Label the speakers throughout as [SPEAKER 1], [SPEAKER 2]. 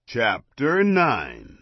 [SPEAKER 1] Chapter 9.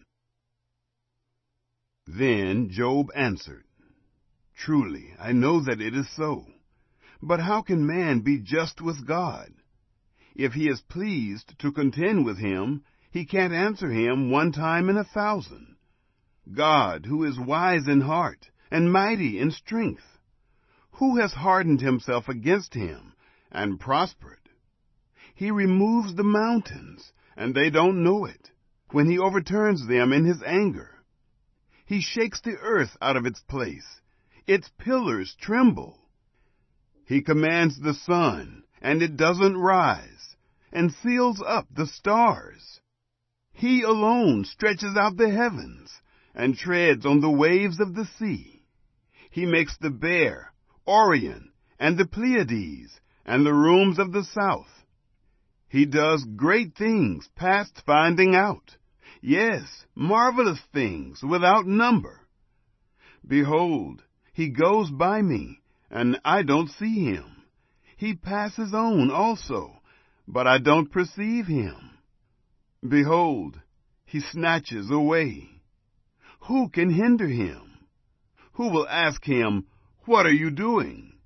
[SPEAKER 1] Then Job answered, "Truly, I know that it is so. But how can man be just with God? If he is pleased to contend with him, he can't answer him 1 time in 1,000. God, who is wise in heart and mighty in strength, who has hardened himself against him and prospered? He removes the mountains, and they don't know it, when he overturns them in his anger. He shakes the earth out of its place. Its pillars tremble. He commands the sun, and it doesn't rise, and seals up the stars. He alone stretches out the heavens, and treads on the waves of the sea. He makes the Bear, Orion, and the Pleiades, and the rooms of the south. He does great things past finding out, yes, marvelous things without number. Behold, he goes by me, and I don't see him. He passes on also, but I don't perceive him. Behold, he snatches away. Who can hinder him? Who will ask him, 'What are you doing?'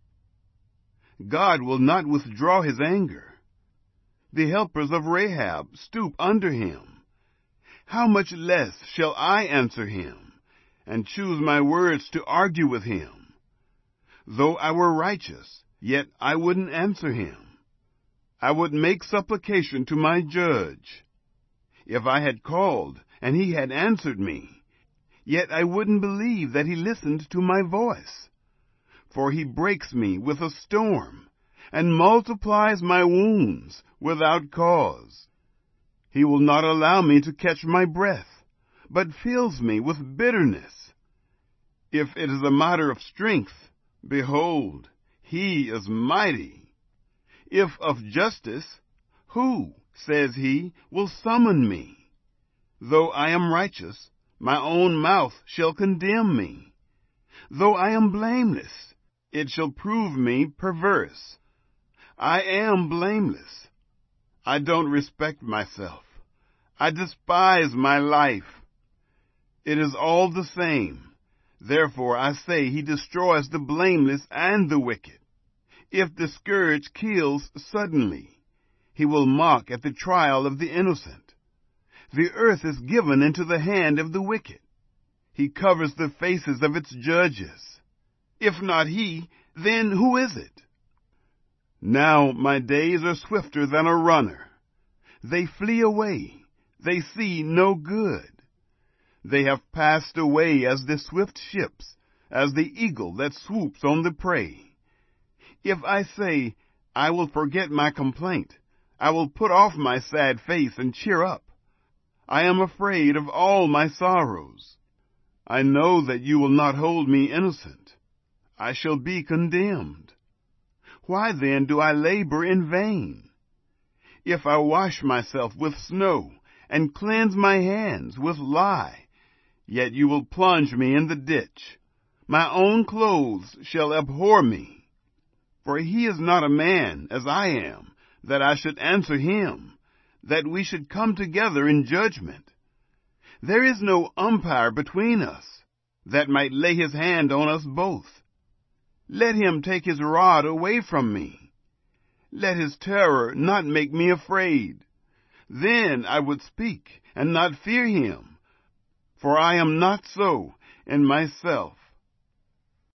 [SPEAKER 1] God will not withdraw his anger. The helpers of Rahab stoop under him. How much less shall I answer him, and choose my words to argue with him? Though I were righteous, yet I wouldn't answer him. I would make supplication to my judge. If I had called, and he had answered me, yet I wouldn't believe that he listened to my voice. For he breaks me with a storm, and multiplies my wounds without cause. He will not allow me to catch my breath, but fills me with bitterness. If it is a matter of strength, behold, he is mighty. If of justice, who, says he, will summon me? Though I am righteous, my own mouth shall condemn me. Though I am blameless, it shall prove me perverse. I am blameless. I don't respect myself. I despise my life. It is all the same. Therefore I say he destroys the blameless and the wicked. If the scourge kills suddenly, he will mock at the trial of the innocent. The earth is given into the hand of the wicked. He covers the faces of its judges. If not he, then who is it? Now my days are swifter than a runner. They flee away. They see no good. They have passed away as the swift ships, as the eagle that swoops on the prey. If I say, I will forget my complaint, I will put off my sad face and cheer up. I am afraid of all my sorrows. I know that you will not hold me innocent. I shall be condemned. Why then do I labor in vain? If I wash myself with snow and cleanse my hands with lye, yet you will plunge me in the ditch. My own clothes shall abhor me. For he is not a man as I am, that I should answer him, that we should come together in judgment. There is no umpire between us, that might lay his hand on us both. Let him take his rod away from me. Let his terror not make me afraid. Then I would speak and not fear him. For I am not so in myself.